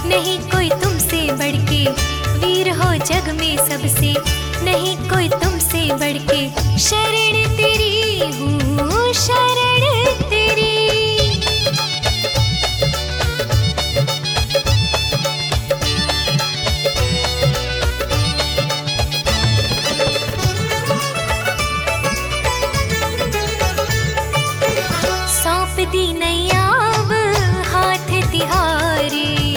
नहीं कोई तुमसे बढ़ के, वीर हो जग में सबसे, नहीं कोई तुमसे बढ़ के। शरण तेरी हूँ, शरण तेरी। सौंप दी नैया अब हाथ तिहारे,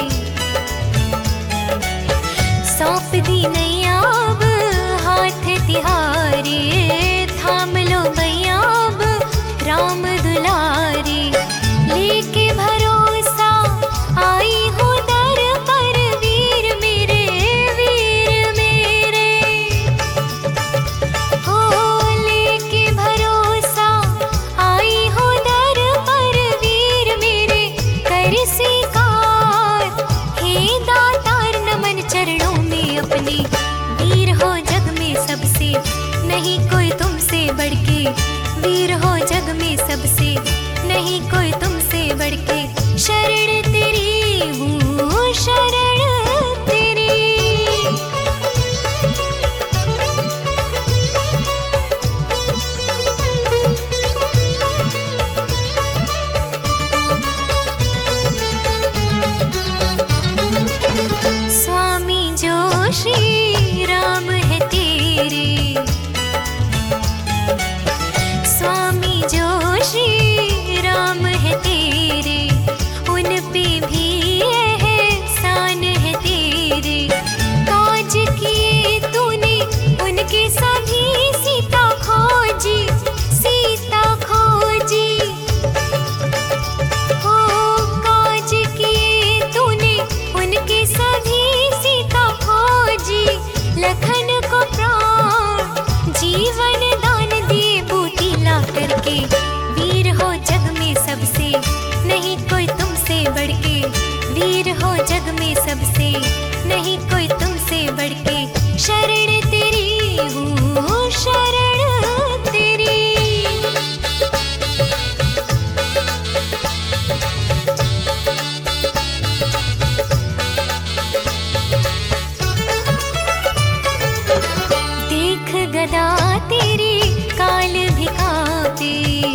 सौंप दी नैया अब हाथ तिहारे। थाम लो मैया अब राम दुलारे, लेके भरोसा आई हूँ दर पर। वीर मेरे, वीर मेरे, हो लेके भरोसा आई हूँ दर पर। वीर मेरे कर स्वीकार, हे दातार नमन चरणों में अपने। वीर हो जग में सबसे, नहीं कोई तुमसे बढ़ के, वीर हो जग में सबसे, नहीं कोई तुमसे बढ़ के। शरण तेरी हूँ, शरण तेरी। स्वामी जो श्री राम है तेरे, स्वामी जो श्री राम है तेरे। उन पे भी एहसान है तेरे, काज किए तूने उनके सभी। सीता खोजी, सीता खोजी, हो काज किए तूने उनके सभी। सीता खोजी, लखन को प्राण जीवन दान दिए बूटी ला करके। वीर हो जग में सबसे, नहीं कोई तुमसे बढ़ के, वीर हो जग में सबसे, नहीं कोई तुमसे बढ़ के। शरण तेरी हूँ, शरण तेरी। देख गदा तेरी काल भी कांपे,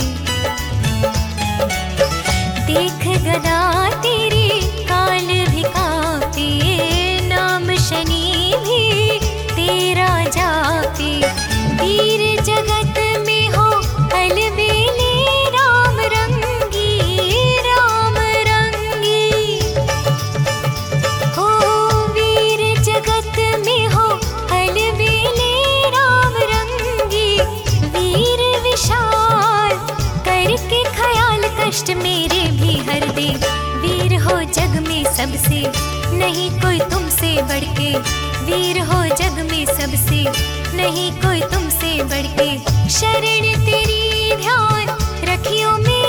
देख गदा तेरी काल भी कांपे। नाम शनि भी तेरा जापे, वीर जगत में हो अलबेले। राम रंगी, राम रंगी, हो वीर जगत में हो अलबेले। राम रंगी, वीर विशाल करके ख्याल। कष्ट मेरे भी हर दे, वीर हो जग में सबसे, नहीं कोई तुमसे बढ़ के, वीर हो जग में सबसे, नहीं कोई तुमसे बढ़ के। शरण तेरी ध्यान रखियो में